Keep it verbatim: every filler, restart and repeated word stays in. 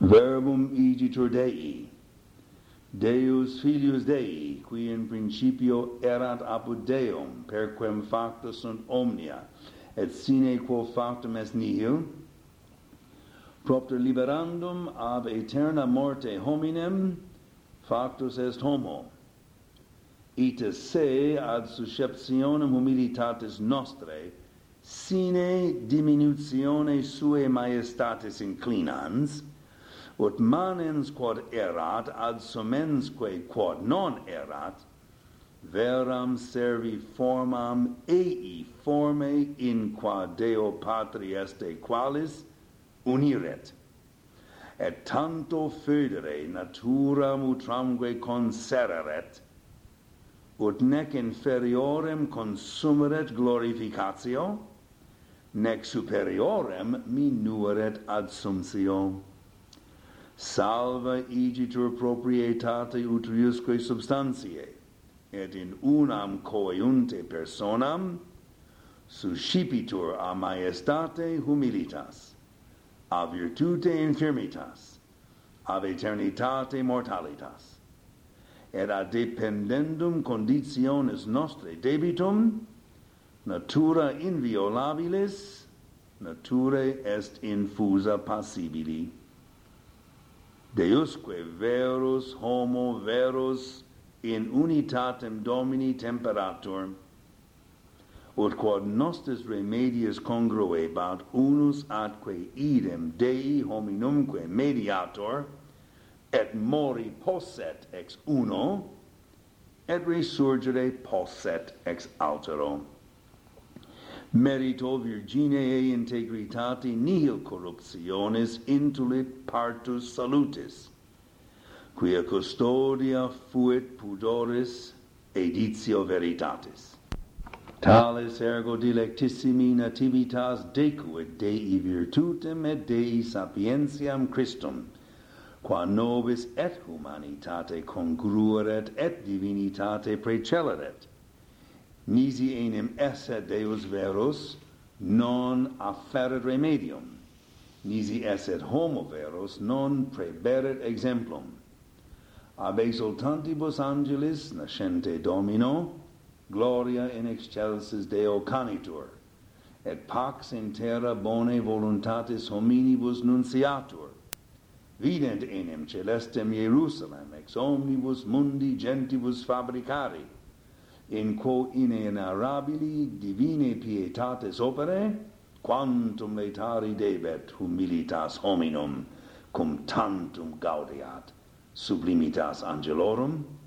Verbum igitur Dei, Deus filius Dei, qui in principio erat apud Deum, perquem facta sunt omnia, et sine quo factum est nihil, propter liberandum ab aeterna morte hominem, factus est homo, ita se ad susceptionem humilitatis nostrae, sine diminutione suae majestatis inclinans, ut manens quod erat ad sumensque quod non erat, veram servi formam ei forme in qua Deo Patri este qualis uniret, et tanto foedere natura utramque consereret, ut nec inferiorem consumeret glorificatio, nec superiorem minueret adsumptio. Salva igitur proprietate utriusque substantiae, et in unam coeunte personam suscipitur a majestate humilitas, a virtute infirmitas, ab aeternitate mortalitas, et ad dependendum conditionis nostrae debitum, natura inviolabilis, naturae est infusa passibili. Deusque verus homo verus in unitatem Domini temperatur, ut quod nostris remedius congruebat unus atque idem Dei hominumque mediator, et mori posset ex uno, et resurgere posset ex altero. Merito Virgineae integritate nihil corruptionis intulit partus salutis, quia custodia fuit pudoris editio veritatis. Tales ergo dilectissimi nativitas decuit Dei virtutem et Dei sapientiam Christum, qua nobis et humanitate congrueret et divinitate preceleret, nisi enim esse Deus verus non afferet remedium, nisi esset homo verus non praeberet exemplum. Ab exultantibus angelis nascente Domino, gloria in excelsis Deo canitur, et pax in terra bone voluntatis hominibus nunciatur, vident enim celestem Jerusalem ex omnibus mundi gentibus fabricari, in quo inenarrabili divine pietatis opere, quantum laetari debet humilitas hominum, cum tantum gaudeat sublimitas angelorum,